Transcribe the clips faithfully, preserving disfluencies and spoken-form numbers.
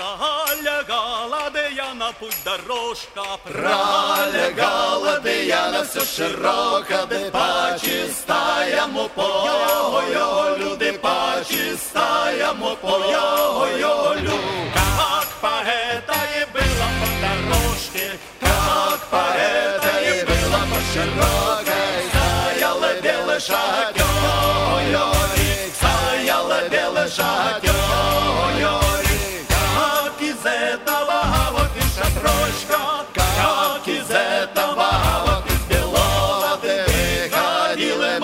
Пролягала Деяна путь дорожка, Пролягала Деяна все широко, де по чистаєму полю, люди по чистаєму полю. как поэта и было по дорожке, Как поэта и было по широкой, стояла белый шатер, стояла белый шатер. как из этого вот и шатрочка, Как из этого вот из белого ты выходила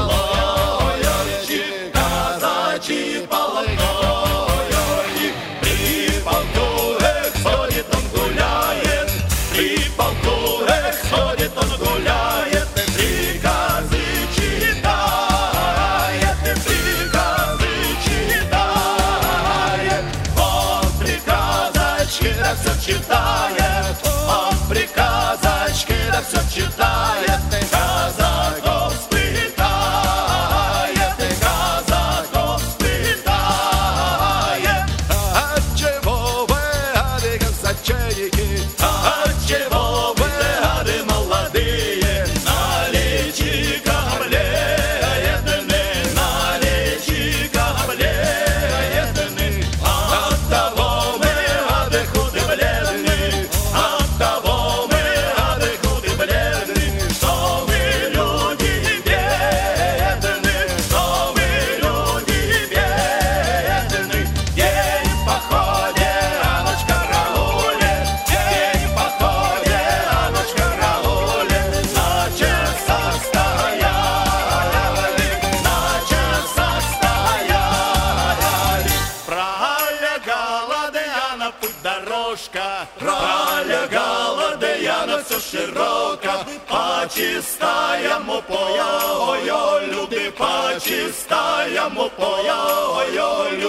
малой, казачьи полкой. При полку, эх, ходит он гуляет, при полку, эх, ходит он гуляет, приказы читает, приказы читает. Он приказочки да все читает, он приказочки да все читает. Казаков спитает, казаков спитает. Отчего вы, гады, казаченики, отчего вы, гады, молодые, налейте-ка бледны, налейте-ка бледны. Оттого мы, гады, худы бледны, оттого мы, гады, худы бледны, что мы люди бедны, что мы люди бедны. День в походе, а ночь в карауле, день в походе, а ночь в карауле. На часах стояли, на часах стояли. пролягала Деяна путь дорожка, Пролягала Деяна все широко, по чистаєму полю, люди по чистаєму полю.